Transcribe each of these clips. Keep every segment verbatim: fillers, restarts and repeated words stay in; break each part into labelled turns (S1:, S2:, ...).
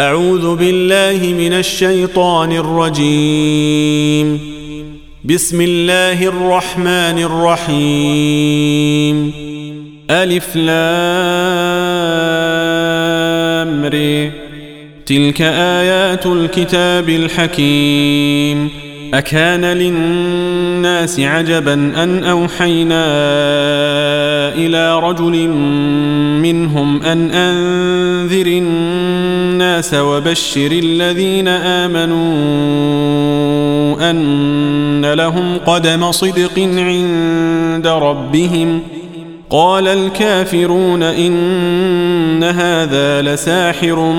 S1: أعوذ بالله من الشيطان الرجيم. بسم الله الرحمن الرحيم. ألف لام ر. تلك آيات الكتاب الحكيم. أكان للناس عجبا أن أوحينا إلى رجل منهم أن أنذر الناس وبشر الذين آمنوا أن لهم قدم صدق عند ربهم. قال الكافرون إن هذا لساحر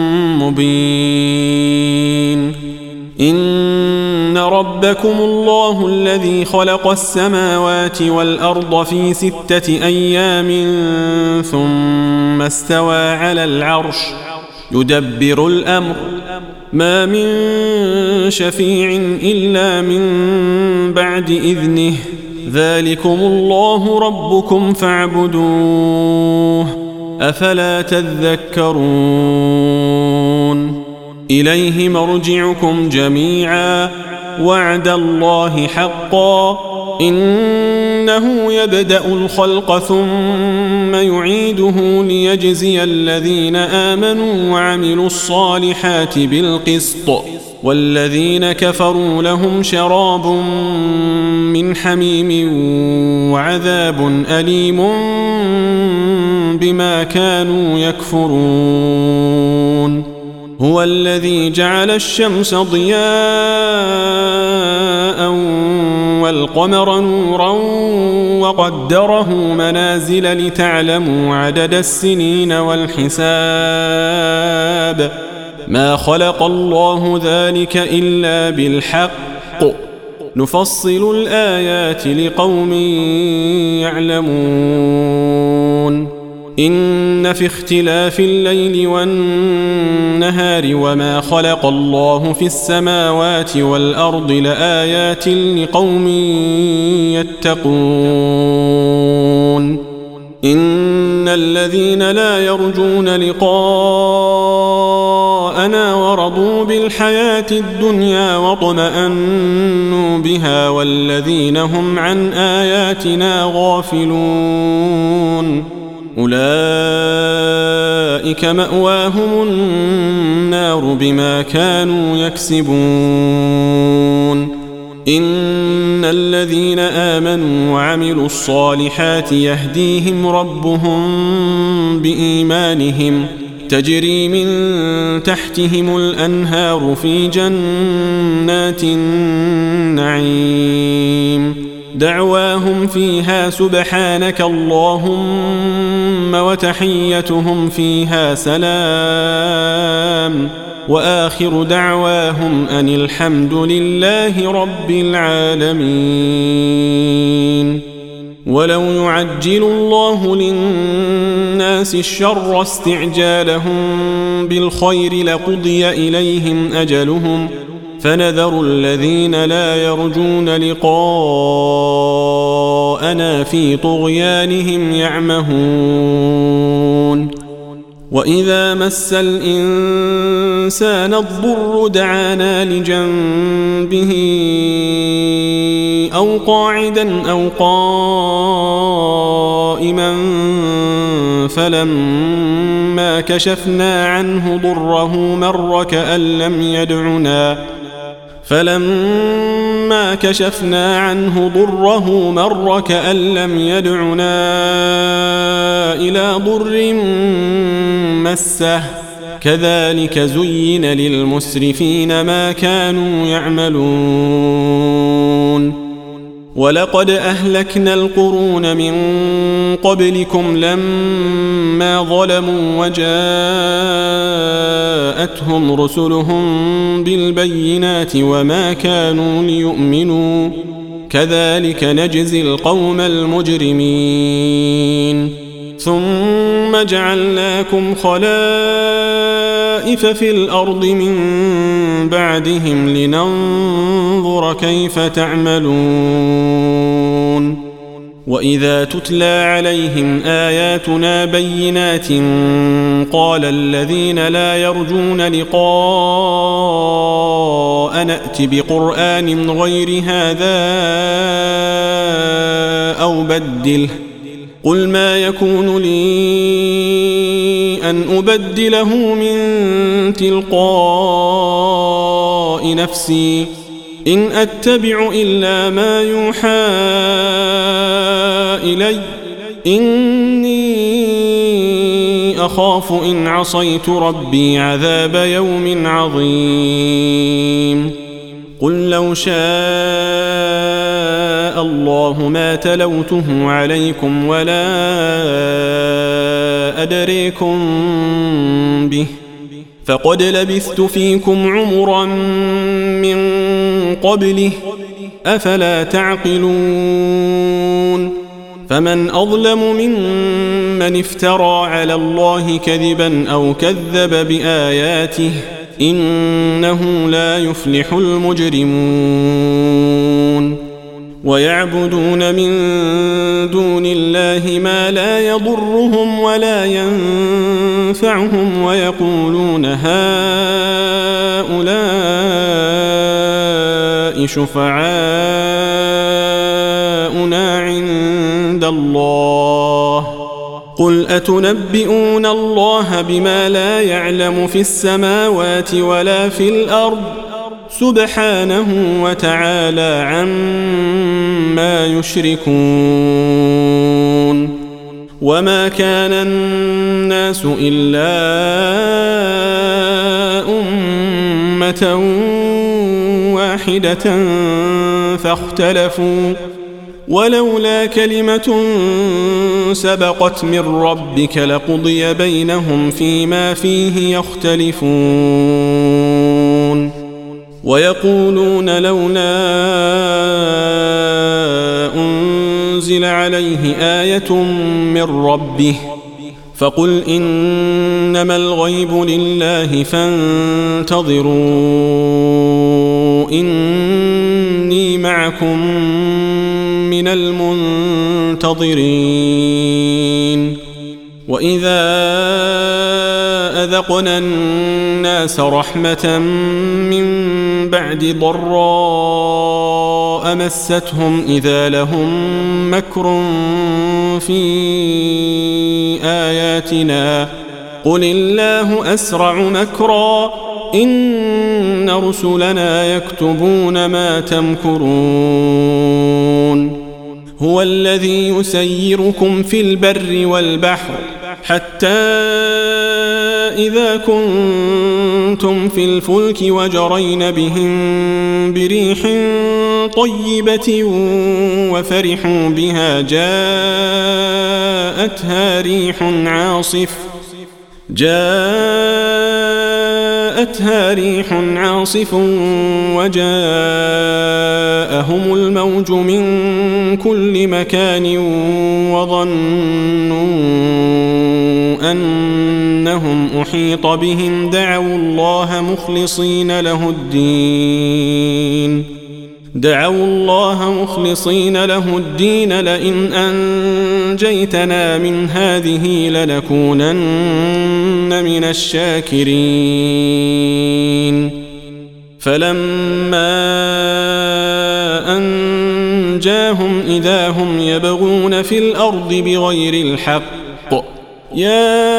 S1: مبين. إن ربكم الله الذي خلق السماوات والأرض في ستة أيام ثم استوى على العرش يدبر الأمر ما من شفيع إلا من بعد إذنه ذلكم الله ربكم فاعبدوه أفلا تذكرون. إليه مرجعكم جميعا وعد الله حقا إنه يبدأ الخلق ثم يعيده ليجزي الذين آمنوا وعملوا الصالحات بالقسط والذين كفروا لهم شراب من حميم وعذاب أليم بما كانوا يكفرون. هو الذي جعل الشمس ضياء والقمر نورا وقدره منازل لتعلموا عدد السنين والحساب ما خلق الله ذلك إلا بالحق نفصل الآيات لقوم يعلمون. إن في اختلاف الليل والنهار وما خلق الله في السماوات والأرض لآيات لقوم يتقون. إن الذين لا يرجون لقاءنا ورضوا بالحياة الدنيا واطمأنوا بها والذين هم عن آياتنا غافلون أولئك مأواهم النار بما كانوا يكسبون. إن الذين آمنوا وعملوا الصالحات يهديهم ربهم بإيمانهم تجري من تحتهم الأنهار في جنات النعيم دعواهم فيها سبحانك اللهم وتحيتهم فيها سلام وآخر دعواهم أن الحمد لله رب العالمين. ولو يعجل الله للناس الشر استعجالهم بالخير لقضي إليهم أجلهم فنذر الذين لا يرجون لقاءنا في طغيانهم يعمهون. وإذا مس الإنسان الضر دعانا لجنبه أو قاعدا أو قائما فلما كشفنا عنه ضره مر كأن لم يدعنا فلما كشفنا عنه ضره مر كأن لم يدعنا إلى ضر مسه كذلك زين للمسرفين ما كانوا يعملون. ولقد أهلكنا القرون من قبلكم لما ظلموا وجاءتهم رسلهم بالبينات وما كانوا ليؤمنوا كذلك نجزي القوم المجرمين. ثم جعلناكم خلائف في الأرض من بعدهم لننظر كيف تعملون. وإذا تتلى عليهم آياتنا بينات قال الذين لا يرجون لقاء نأت بقرآن غير هذا أو بدله قل ما يكون لي أن أبدله من تلقاء نفسي إن أتبع إلا ما يوحى إلي إني أخاف إن عصيت ربي عذاب يوم عظيم قل لو شاء الله ما تلوته عليكم ولا أدريكم به فقد لبثت فيكم عمرا من قبله أفلا تعقلون فمن أظلم ممن افترى على الله كذبا أو كذب بآياته إنه لا يفلح المجرمون ويعبدون من دون الله ما لا يضرهم ولا ينفعهم ويقولون هؤلاء شفعاؤنا عند الله قل أتنبئون الله بما لا يعلم في السماوات ولا في الأرض سبحانه وتعالى عما يشركون وما كان الناس إلا أمة واحدة فاختلفوا ولولا كلمة سبقت من ربك لقضي بينهم فيما فيه يختلفون ويقولون لولا أنزل عليه آية من ربه فقل إنما الغيب لله فانتظروا إني معكم من المنتظرين وإذا أذقنا الناس رحمة من بعد ضراء مستهم إذا لهم مكر في آياتنا قل الله أسرع مكرا إن رسلنا يكتبون ما تمكرون هو الذي يسيركم في البر والبحر حتى إذا كنتم في الفلك وجرين بهم بريح طيبة وفرحوا بها جاءتها ريح عاصف جاءتها ريح عاصف وجاءهم الموج من كل مكان وظنوا أنهم أحيط بهم دعوا الله مخلصين له الدين دعوا الله مخلصين له الدين لئن أنجيتنا من هذه لنكونن من الشاكرين فلما أنجاهم إذا هم يبغون في الأرض بغير الحق يا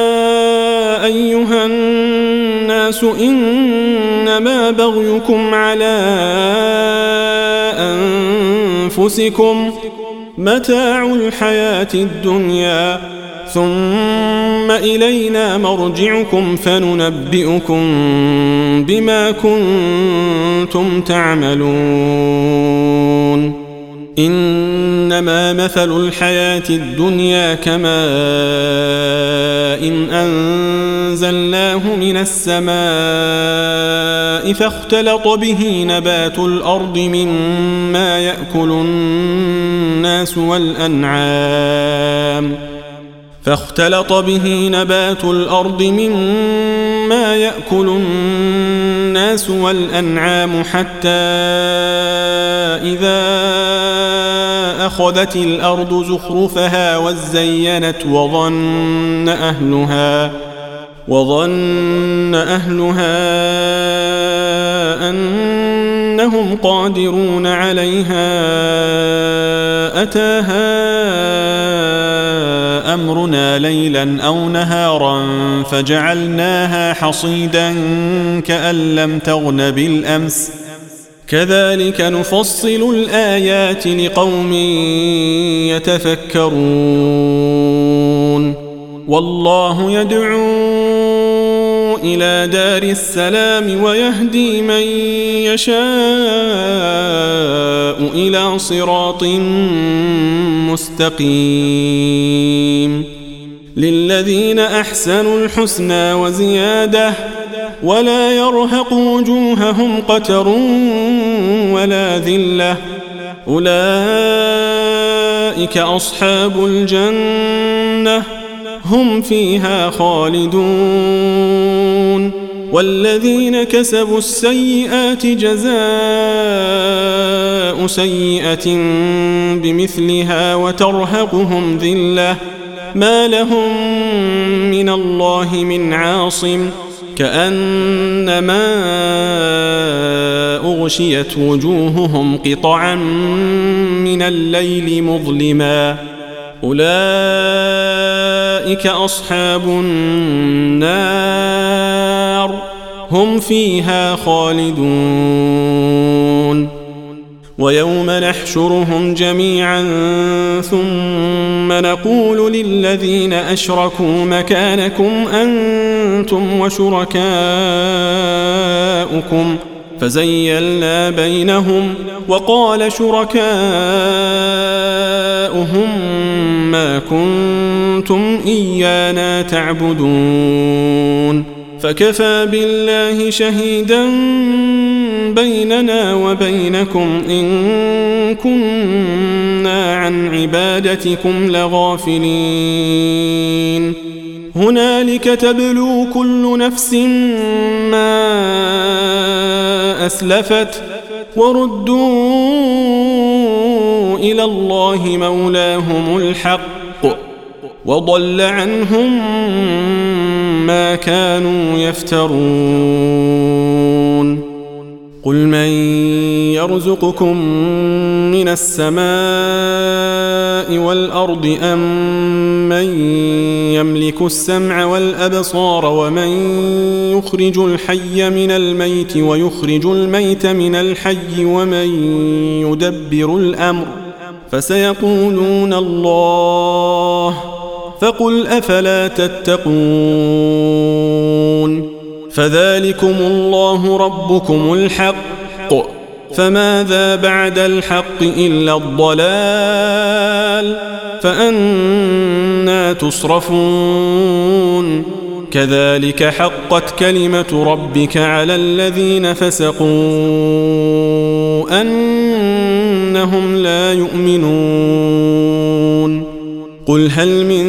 S1: أيها الناس إنما بغيكم على أنفسكم متاع الحياة الدنيا ثم إلينا مرجعكم فننبئكم بما كنتم تعملون إنما مثل الحياة الدنيا كماء إن أنزلناه من السماء فاختلط به نبات الأرض مما يأكل الناس والأنعام فاختلط به نبات الأرض مما يأكل الناس والأنعام حتى إذا أخذت الأرض زخرفها وزينت وظن أهلها وظن أهلها أنهم قادرون عليها أتاها أمرنا ليلا أو نهارا فجعلناها حصيدا كأن لم تغن بالأمس كذلك نفصل الآيات لقوم يتفكرون والله يدعو إلى دار السلام ويهدي من يشاء إلى صراط مستقيم للذين أحسنوا الحسنى وزيادة ولا يرهق وجوههم قتر ولا ذلة أولئك أصحاب الجنة هم فيها خالدون والذين كسبوا السيئات جزاء سيئة بمثلها وترهقهم ذلة ما لهم من الله من عاصم كأنما أغشيت وجوههم قطعا من الليل مظلما أولئك أصحاب النار هم فيها خالدون ويوم نحشرهم جميعا ثم نقول للذين أشركوا مكانكم أنتم وشركاؤكم فزيلنا بينهم وقال شركاؤهم ما كنتم إيانا تعبدون فكفى بالله شهيدا بيننا وبينكم إن كنا عن عبادتكم لغافلين هنالك تبلو كل نفس ما أسلفت وردوا إلى الله مولاهم الحق وضل عنهم ما كانوا يفترون قل من يرزقكم من السماء والأرض أم من يملك السمع والأبصار ومن يخرج الحي من الميت ويخرج الميت من الحي ومن يدبر الأمر فسيقولون الله فقل أفلا تتقون فذلكم الله ربكم الحق فماذا بعد الحق إلا الضلال فأنى تصرفون كذلك حقت كلمة ربك على الذين فسقوا أنهم لا يؤمنون قل هل من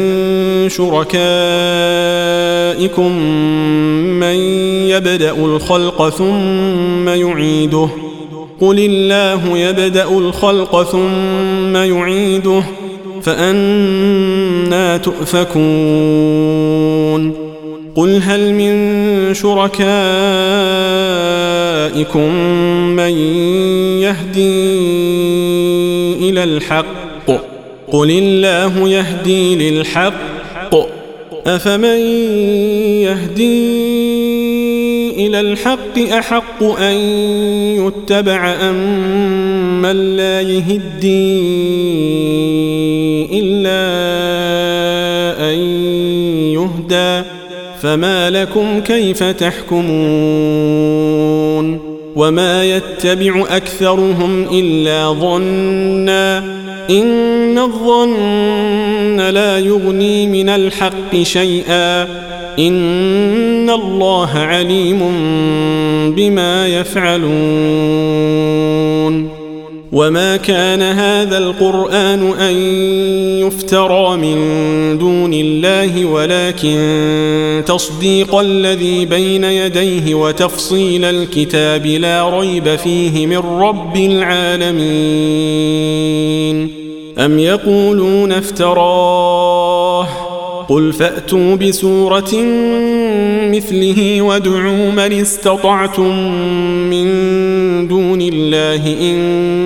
S1: شركائكم من يبدأ الخلق ثم يعيده قل الله يبدأ الخلق ثم يعيده فأنى تؤفكون قل هل من شركائكم من يهدي إلى الحق قل الله يهدي للحق أفمن يهدي إلى الحق أحق أن يتبع أم من لا يهدي إلا أن يهدى فما لكم كيف تحكمون وما يتبع أكثرهم إلا ظنا إن الظن لا يغني من الحق شيئا إن الله عليم بما يفعلون وما كان هذا القرآن أن يفترى من دون الله ولكن تصديق الذي بين يديه وتفصيل الكتاب لا ريب فيه من رب العالمين أم يقولون افتراه قل فأتوا بسورة مثله وادعوا من استطعتم من دون الله إن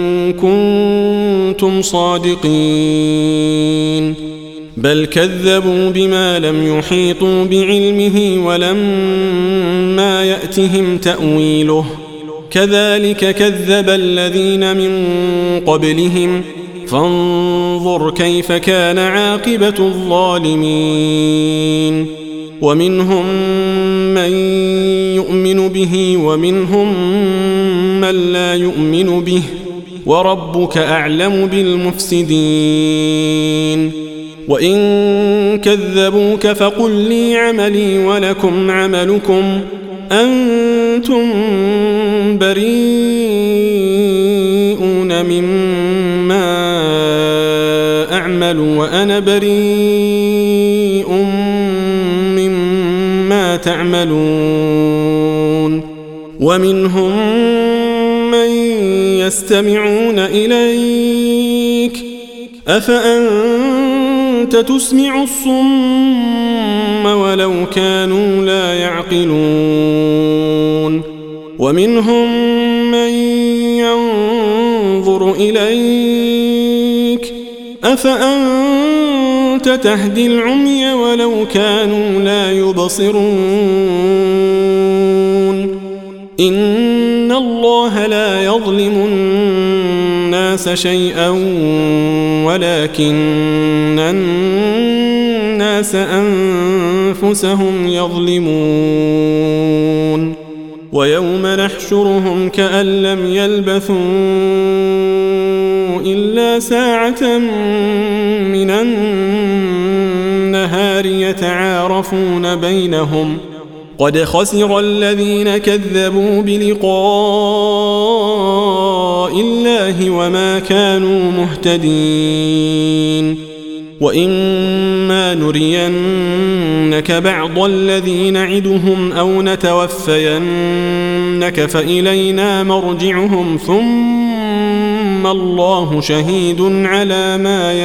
S1: كنتم صادقين بل كذبوا بما لم يحيطوا بعلمه ولما يأتهم تأويله كذلك كذب الذين من قبلهم فانظر كيف كان عاقبة الظالمين ومنهم من يؤمن به ومنهم من لا يؤمن به وربك أعلم بالمفسدين وإن كذبوك فقل لي عملي ولكم عملكم أنتم بريئون مما أعمل وأنا بريء مما تعملون ومنهم من يستمعون إليك أفأنت تسمع الصم ولو كانوا لا يعقلون ومنهم من ينظر إليك أفأنت تهدي العمي ولو كانوا لا يبصرون إن الله لا يظلم الناس شيئا ولكن الناس أنفسهم يظلمون ويوم نحشرهم كأن لم يلبثوا إلا ساعة من النهار يتعارفون بينهم قد خسر الذين كذبوا بلقاء الله وما كانوا مهتدين وإما نرينك بعض الذي نعدهم أو نتوفينك فإلينا مرجعهم ثم الله شهيد على ما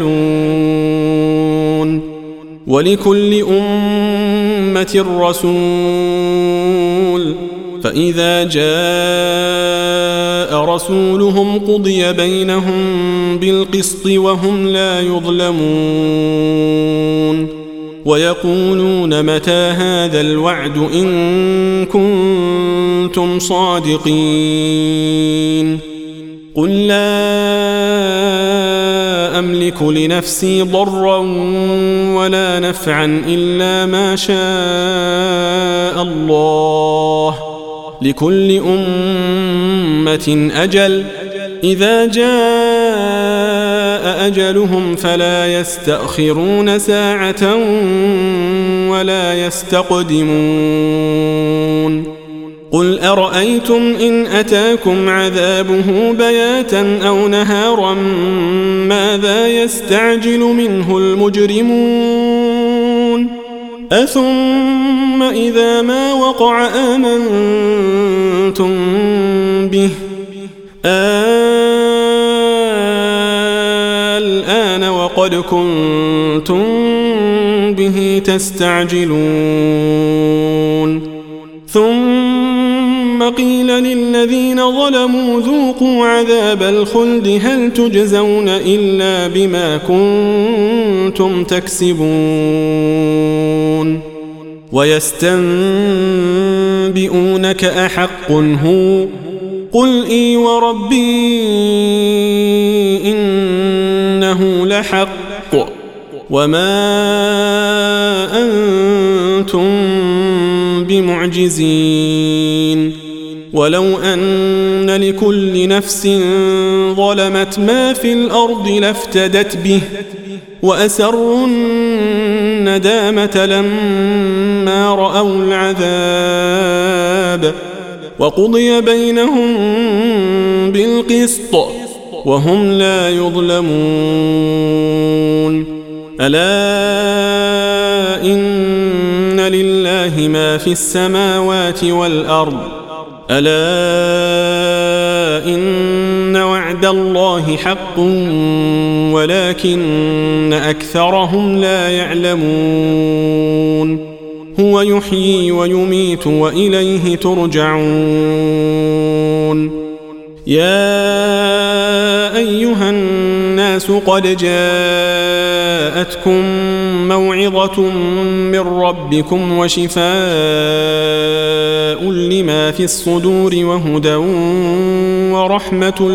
S1: يفعلون ولكل أمة رسول فإذا جاء رسولهم قضي بينهم بالقسط وهم لا يظلمون ويقولون متى هذا الوعد إن كنتم صادقين قل لا أملك لنفسي ضرا ولا نفعا إلا ما شاء الله لكل أمة أجل إذا جاء أجلهم فلا يستأخرون ساعة ولا يستقدمون قل أرأيتم إن أتاكم عذابه بياتا أو نهارا ماذا يستعجل منه المجرمون أثم إذا ما وقع آمنتم به الآن وقد كنتم به تستعجلون ثم قيل للذين ظلموا ذوقوا عذاب الخلد هل تجزون إلا بما كنتم تكسبون ويستنبئونك أحق هو قل إي وربي إنه لحق وما أنتم بمعجزين ولو أن لكل نفس ظلمت ما في الأرض لافتدت به وأسروا الندامة لما رأوا العذاب وقضي بينهم بالقسط وهم لا يظلمون ألا إن لله ما في السماوات والأرض ألا إن وعد وعد الله حق ولكن أكثرهم لا يعلمون هو يحيي ويميت وإليه ترجعون يا أيها الناس قد جاءتكم موعظة من ربكم وشفاء لما في الصدور وهدى ورحمة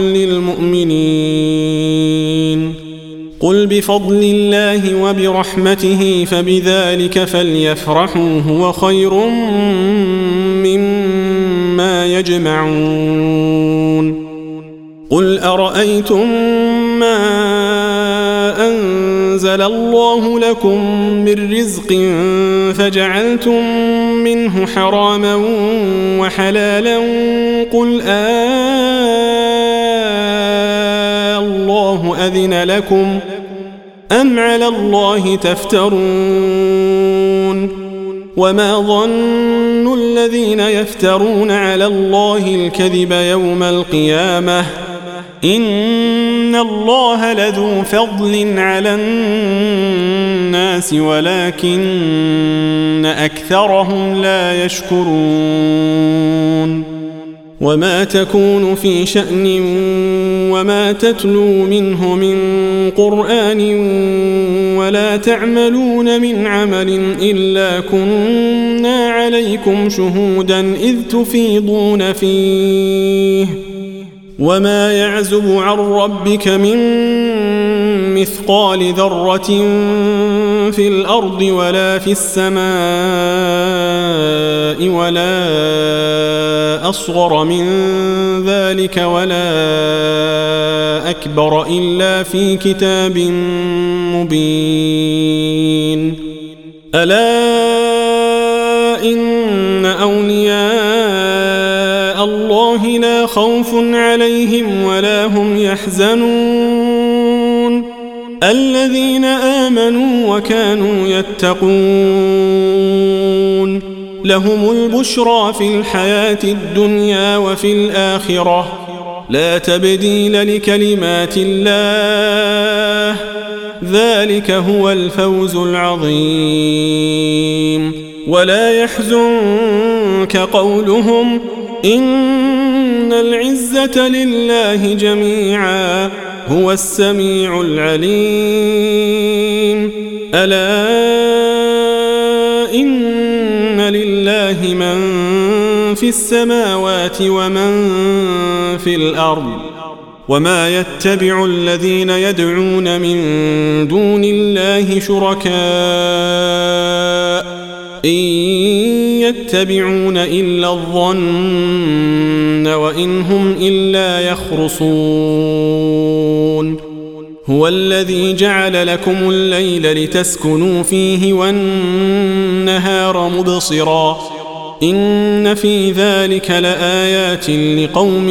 S1: للمؤمنين قل بفضل الله وبرحمته فبذلك فليفرحوا هو خير مما يجمعون قل أرأيتم ما أنزل الله لكم من رزق فجعلتم منه حراما وحلالا قل آه الله أذن لكم أم على الله تفترون وما ظن الذين يفترون على الله الكذب يوم القيامة إن الله لذو فضل على الناس ولكن أكثرهم لا يشكرون وما تكون في شأن وما تتلو منه من قرآن ولا تعملون من عمل إلا كنا عليكم شهودا إذ تفيضون فيه وما يعزب عن ربك من مثقال ذرة في الأرض ولا في السماء ولا أصغر من ذلك ولا أكبر إلا في كتاب مبين ألا إن أولياء الله لا خوف عليهم ولا هم يحزنون الذين آمنوا وكانوا يتقون لهم البشرى في الحياة الدنيا وفي الآخرة لا تبديل لكلمات الله ذلك هو الفوز العظيم ولا يحزنك قولهم إن العزة لله جميعا هو السميع العليم ألا إن لله من في السماوات ومن في الأرض وما يتبع الذين يدعون من دون الله شركاء إن يتبعون إلا الظن وإن هم إلا يخرصون هو الذي جعل لكم الليل لتسكنوا فيه والنهار مبصرا إن في ذلك لآيات لقوم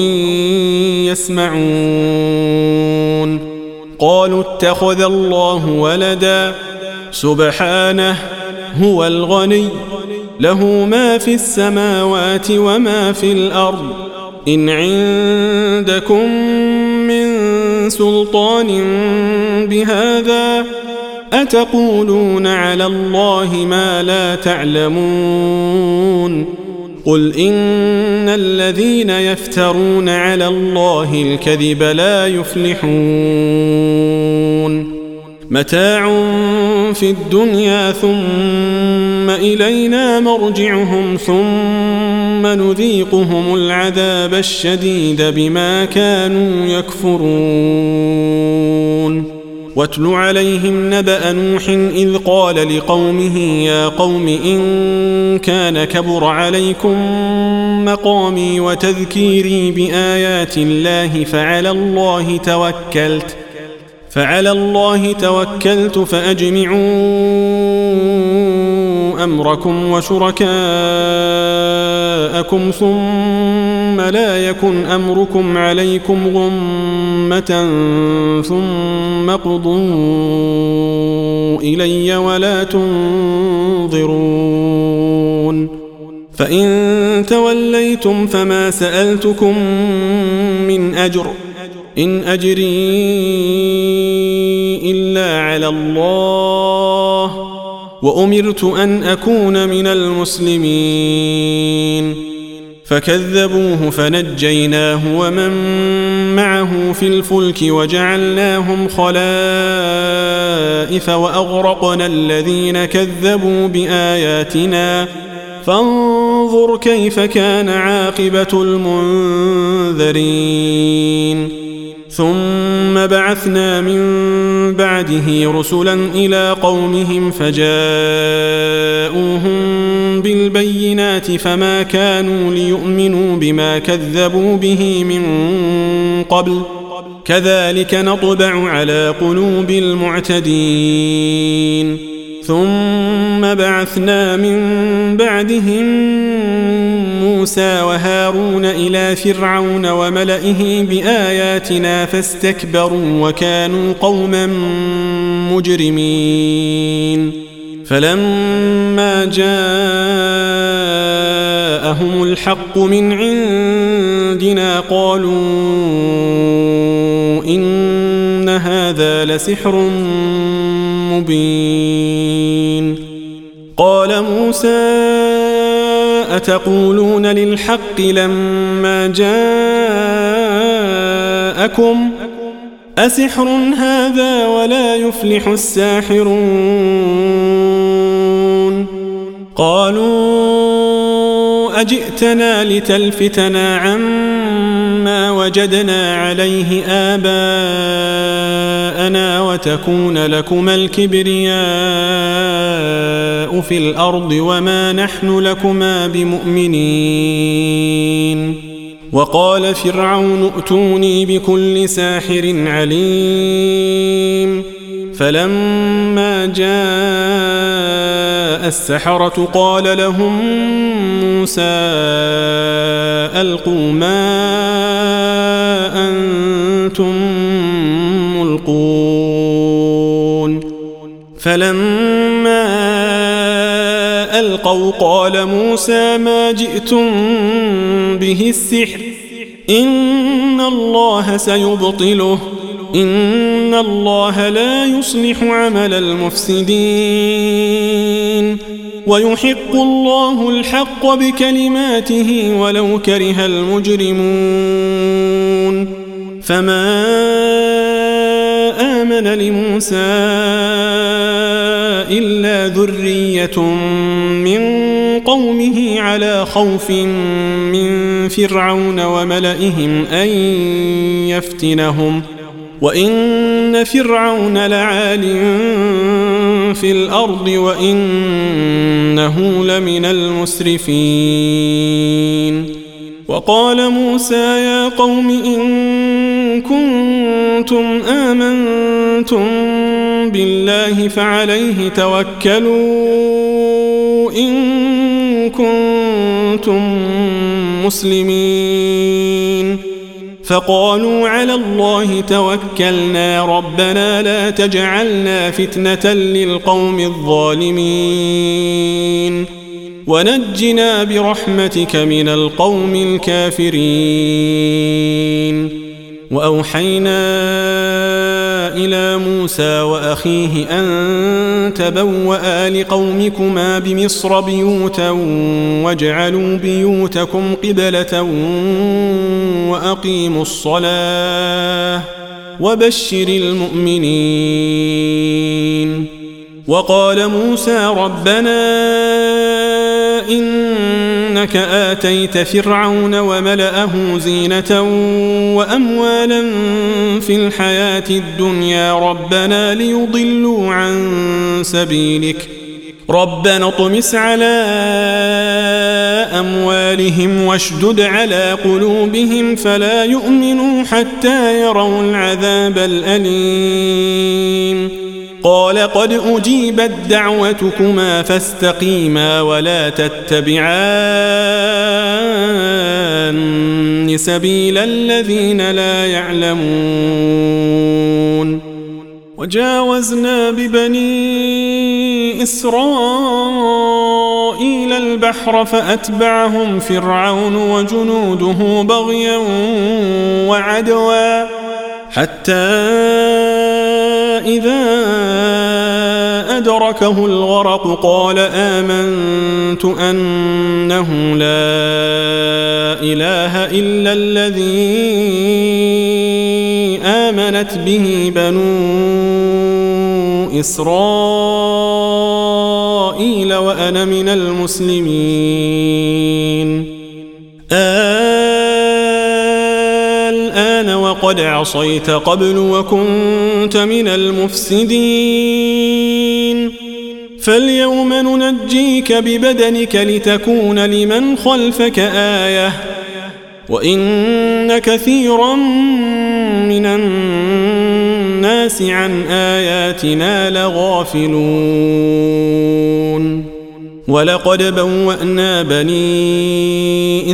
S1: يسمعون قالوا اتخذ الله ولدا سبحانه هو الغني له ما في السماوات وما في الأرض إن عندكم من سلطان بهذا أتقولون على الله ما لا تعلمون قل إن الذين يفترون على الله الكذب لا يفلحون متاع في الدنيا ثم إلينا مرجعهم ثم نذيقهم العذاب الشديد بما كانوا يكفرون واتل عليهم نبأ نوح إذ قال لقومه يا قوم إن كان كبر عليكم مقامي وتذكيري بآيات الله فعلى الله توكلت فعلى الله توكلت فأجمعوا أمركم وشركاءكم ثم لا يكن أمركم عليكم غمة ثم اقضوا إلي ولا تنظرون فإن توليتم فما سألتكم من أجر إن أجري إلا على الله وأمرت أن أكون من المسلمين فكذبوه فنجيناه ومن معه في الفلك وجعلناهم خلائف وأغرقنا الذين كذبوا بآياتنا فانظر كيف كان عاقبة المنذرين ثم بعثنا من بعده رسلا إلى قومهم فجاءوهم بالبينات فما كانوا ليؤمنوا بما كذبوا به من قبل كذلك نطبع على قلوب المعتدين ثم بعثنا من بعدهم موسى وهارون إلى فرعون وملئه بآياتنا فاستكبروا وكانوا قوما مجرمين فلما جاءهم الحق من عندنا قالوا إن هذا لسحر مبين قال موسى أتقولون للحق لما جاءكم أسحر هذا ولا يفلح الساحرون قالوا أجئتنا لتلفتنا عما وجدنا عليه آباءنا وتكون لكما الكبرياء في الأرض وما نحن لكما بمؤمنين وقال فرعون ائتوني بكل ساحر عليم فلما جاء السحرة قال لهم موسى ألقوا ما أنتم ملقون فلما ألقوا قال موسى ما جئتم به السحر إن الله سيبطله إن الله لا يصلح عمل المفسدين ويحق الله الحق بكلماته ولو كره المجرمون فما آمن لموسى إلا ذرية من قومه على خوف من فرعون وملئهم أن يفتنهم وإن فرعون لعال في الأرض وإنه لمن المسرفين وقال موسى يا قوم إن كنتم آمنتم بالله فعليه توكلوا إن كنتم مسلمين فقالوا على الله توكلنا ربنا لا تجعلنا فتنة للقوم الظالمين ونجنا برحمتك من القوم الكافرين وأوحينا إلى موسى وأخيه أن تبوأ لقومكما بمصر بيوتا واجعلوا بيوتكم قبلة وأقيموا الصلاة وبشر المؤمنين وقال موسى ربنا إنك آتيت فرعون وملأه زينة وأموالا في الحياة الدنيا ربنا ليضلوا عن سبيلك ربنا اطمس على أموالهم واشدد على قلوبهم فلا يؤمنوا حتى يروا العذاب الأليم قال قد أجيبت دعوتكما فاستقيما ولا تتبعان سبيل الذين لا يعلمون وجاوزنا ببني إسرائيل البحر فأتبعهم فرعون وجنوده بغيا وعدوا حتى إذا أدركه الغرق قال آمنت أنه لا إله إلا الذي آمنت به بنو إسرائيل وأنا من المسلمين. الآن وقد عصيت قبل وكنت من المفسدين فاليوم ننجيك ببدنك لتكون لمن خلفك آية وإن كثيرا من الناس عن آياتنا لغافلون. ولقد بوأنا بني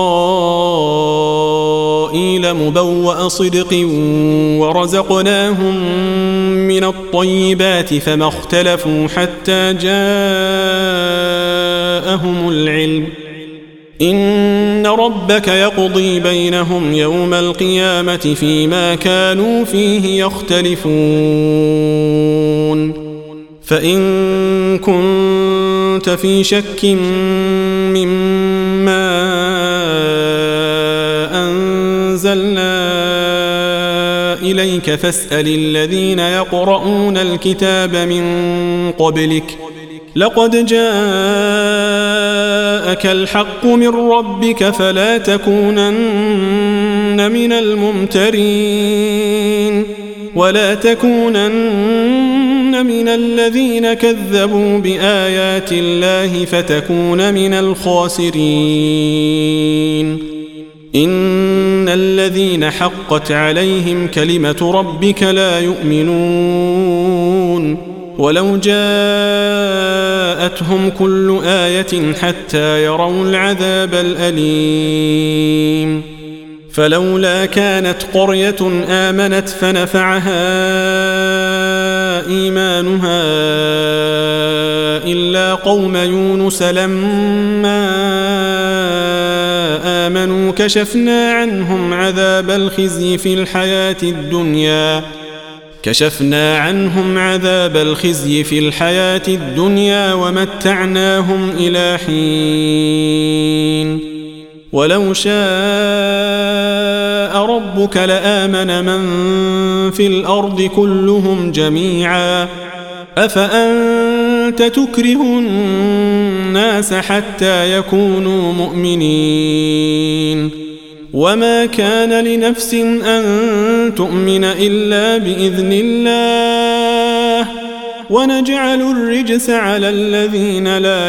S1: إسرائيل مبوأ صدق ورزقناهم من الطيبات فما اختلفوا حتى جاءهم العلم إن ربك يقضي بينهم يوم القيامة فيما كانوا فيه يختلفون. فإن كنت في شك مما أنزلنا إليك فاسأل الذين يقرؤون الكتاب من قبلك لقد جاءك الحق من ربك فلا تكونن من الممترين ولا تكونن من الذين كذبوا بآيات الله فتكون من الخاسرين. إن الذين حقت عليهم كلمة ربك لا يؤمنون ولو جاءتهم كل آية حتى يروا العذاب الأليم. فلولا كانت قرية آمنت فنفعها إيمانها إلا قوم يونس لما آمنوا كشفنا عنهم عذاب الخزي في الحياة الدنيا كشفنا عنهم عذاب الخزي في الحياة الدنيا ومتعناهم إلى حين. ولو شاء ربك لآمن من في الأرض كلهم جميعا أفأنت تكره الناس حتى يكونوا مؤمنين وما كان لنفس أن تؤمن إلا بإذن الله ونجعل الرجس على الذين لا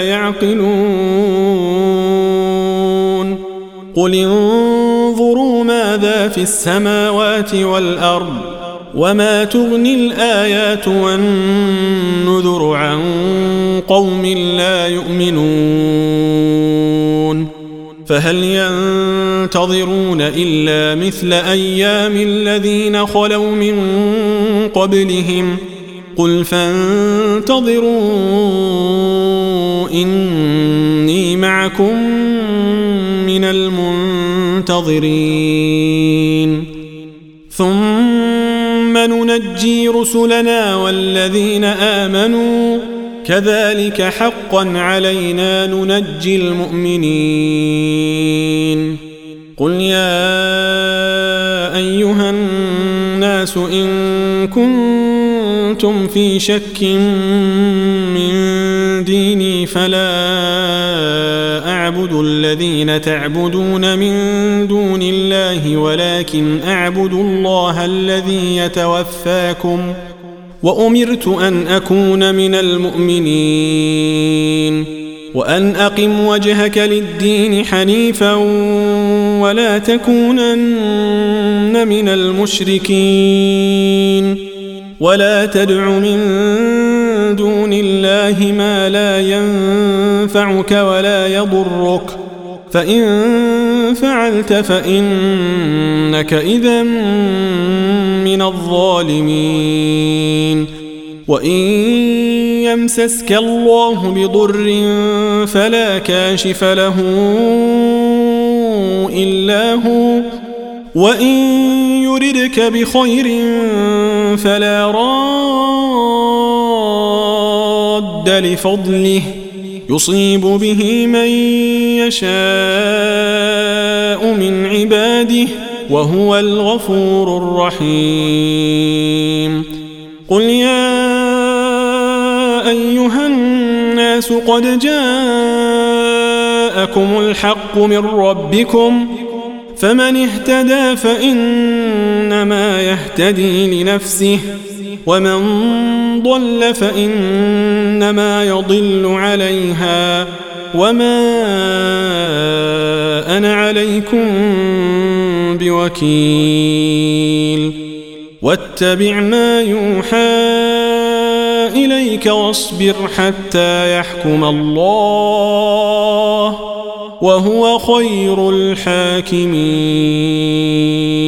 S1: يعقلون. قل انظروا ماذا في السماوات والأرض وما تغني الآيات والنذر عن قوم لا يؤمنون. فهل ينتظرون إلا مثل أيام الذين خلوا من قبلهم قل فانتظروا إني معكم من المنتظرين. ثم ننجي رسلنا والذين آمنوا كذلك حقا علينا ننجي المؤمنين. قل يا أيها الناس إن كنتم في شك من ديني فلا أعبد الذين تعبدون من دون الله ولكن أعبد الله الذي يتوفاكم وأمرت أن أكون من المؤمنين وأن أقم وجهك للدين حنيفا ولا تكونن من المشركين ولا تدع من دون الله ما لا ينفعك ولا يضرك فإن فعلت فإنك إذا من الظالمين. وإن يمسسك الله بضر فلا كاشف له إلا هو وإن يردك بخير فلا راد لفضله يصيب به من يشاء من عباده وهو الغفور الرحيم قل يا أيها الناس قد جاءكم الحق من ربكم فمن اهتدى فإنما يهتدي لنفسه ومن ضل فإنما يضل عليها وما أنا عليكم بوكيل واتبع ما يوحى إليك واصبر حتى يحكم الله وهو خير الحاكمين.